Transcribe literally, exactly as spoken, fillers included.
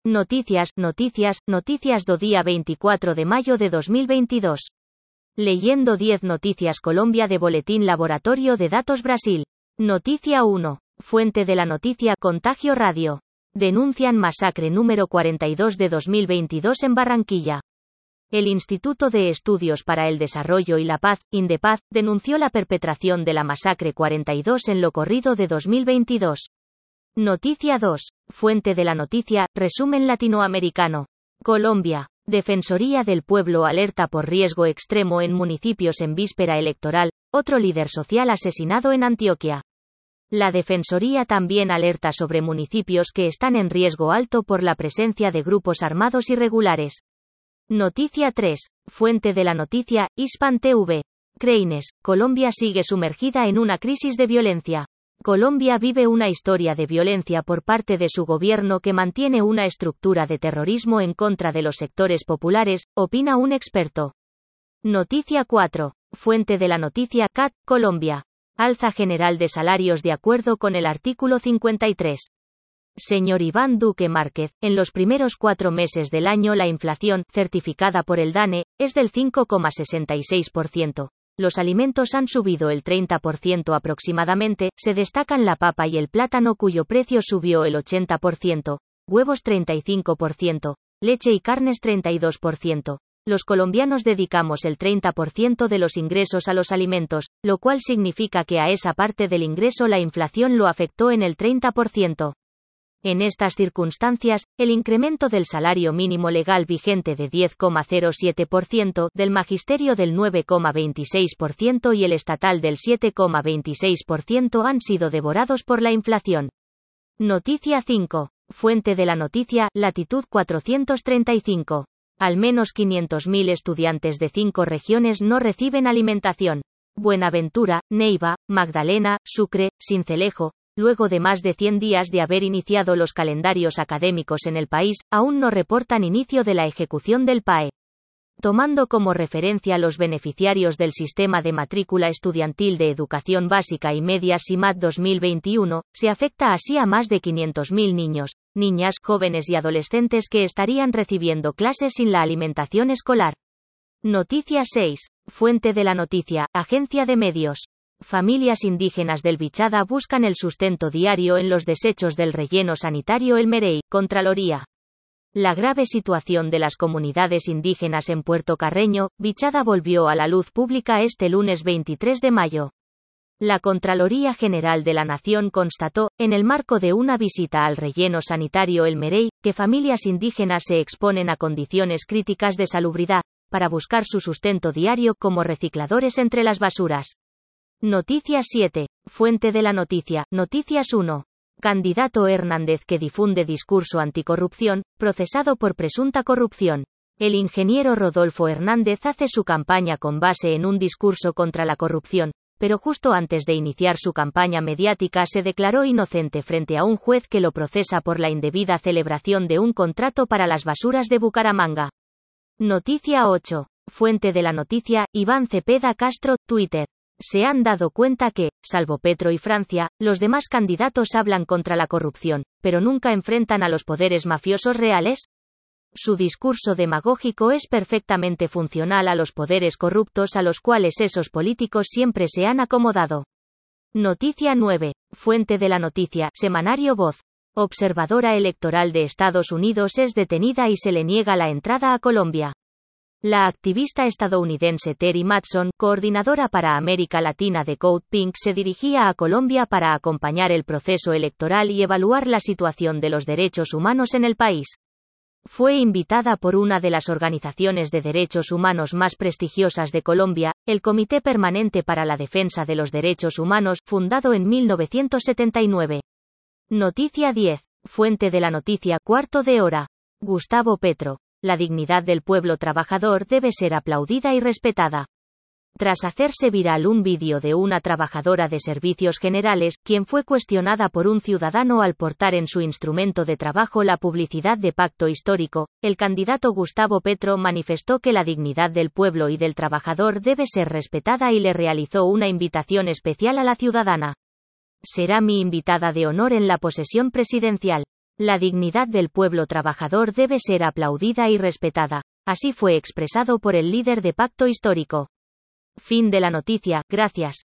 Noticias, noticias, noticias do día veinticuatro de mayo de dos mil veintidós. Leyendo diez noticias Colombia de Boletín Laboratorio de Datos Brasil. Noticia uno. Fuente de la noticia Contagio Radio. Denuncian masacre número cuarenta y dos de dos mil veintidós en Barranquilla. El Instituto de Estudios para el Desarrollo y la Paz, INDEPAZ, denunció la perpetración de la masacre cuarenta y dos en lo corrido de dos mil veintidós. Noticia dos. Fuente de la noticia, resumen latinoamericano. Colombia. Defensoría del Pueblo alerta por riesgo extremo en municipios en víspera electoral, otro líder social asesinado en Antioquia. La Defensoría también alerta sobre municipios que están en riesgo alto por la presencia de grupos armados irregulares. Noticia tres. Fuente de la noticia, Hispan T V. Cranes, Colombia sigue sumergida en una crisis de violencia. Colombia vive una historia de violencia por parte de su gobierno que mantiene una estructura de terrorismo en contra de los sectores populares, opina un experto. Noticia cuatro. Fuente de la noticia, C A T, Colombia. Alza general de salarios de acuerdo con el artículo cincuenta y tres. Señor Iván Duque Márquez, en los primeros cuatro meses del año la inflación, certificada por el DANE, es del cinco coma sesenta y seis por ciento. Los alimentos han subido el treinta por ciento aproximadamente, se destacan la papa y el plátano cuyo precio subió el ochenta por ciento, huevos treinta y cinco por ciento, leche y carnes treinta y dos por ciento. Los colombianos dedicamos el treinta por ciento de los ingresos a los alimentos, lo cual significa que a esa parte del ingreso la inflación lo afectó en el treinta por ciento. En estas circunstancias, el incremento del salario mínimo legal vigente de diez coma cero siete por ciento, del magisterio del nueve coma veintiséis por ciento y el estatal del siete coma veintiséis por ciento han sido devorados por la inflación. Noticia cinco. Fuente de la noticia, latitud cuatrocientos treinta y cinco. Al menos quinientos mil estudiantes de cinco regiones no reciben alimentación. Buenaventura, Neiva, Magdalena, Sucre, Sincelejo. Luego de más de cien días de haber iniciado los calendarios académicos en el país, aún no reportan inicio de la ejecución del P A E. Tomando como referencia los beneficiarios del Sistema de Matrícula Estudiantil de Educación Básica y Media SIMAD dos mil veintiuno, se afecta así a más de quinientos mil niños, niñas, jóvenes y adolescentes que estarían recibiendo clases sin la alimentación escolar. Noticia seis. Fuente de la noticia, Agencia de Medios. Familias indígenas del Vichada buscan el sustento diario en los desechos del relleno sanitario El Merey, Contraloría. La grave situación de las comunidades indígenas en Puerto Carreño, Vichada volvió a la luz pública este lunes veintitrés de mayo. La Contraloría General de la Nación constató, en el marco de una visita al relleno sanitario El Merey, que familias indígenas se exponen a condiciones críticas de salubridad, para buscar su sustento diario como recicladores entre las basuras. Noticia siete. Fuente de la noticia, Noticias uno. Candidato Hernández que difunde discurso anticorrupción, procesado por presunta corrupción. El ingeniero Rodolfo Hernández hace su campaña con base en un discurso contra la corrupción, pero justo antes de iniciar su campaña mediática se declaró inocente frente a un juez que lo procesa por la indebida celebración de un contrato para las basuras de Bucaramanga. Noticia ocho. Fuente de la noticia, Iván Cepeda Castro, Twitter. Se han dado cuenta que, salvo Petro y Francia, los demás candidatos hablan contra la corrupción, pero nunca enfrentan a los poderes mafiosos reales. Su discurso demagógico es perfectamente funcional a los poderes corruptos a los cuales esos políticos siempre se han acomodado. Noticia nueve. Fuente de la noticia, Semanario Voz. Observadora electoral de Estados Unidos es detenida y se le niega la entrada a Colombia. La activista estadounidense Terry Matson, coordinadora para América Latina de Code Pink, se dirigía a Colombia para acompañar el proceso electoral y evaluar la situación de los derechos humanos en el país. Fue invitada por una de las organizaciones de derechos humanos más prestigiosas de Colombia, el Comité Permanente para la Defensa de los Derechos Humanos, fundado en mil novecientos setenta y nueve. Noticia diez. Fuente de la noticia, cuarto de hora. Gustavo Petro. La dignidad del pueblo trabajador debe ser aplaudida y respetada. Tras hacerse viral un vídeo de una trabajadora de servicios generales, quien fue cuestionada por un ciudadano al portar en su instrumento de trabajo la publicidad de Pacto Histórico, el candidato Gustavo Petro manifestó que la dignidad del pueblo y del trabajador debe ser respetada y le realizó una invitación especial a la ciudadana. Será mi invitada de honor en la posesión presidencial. La dignidad del pueblo trabajador debe ser aplaudida y respetada. Así fue expresado por el líder de Pacto Histórico. Fin de la noticia, gracias.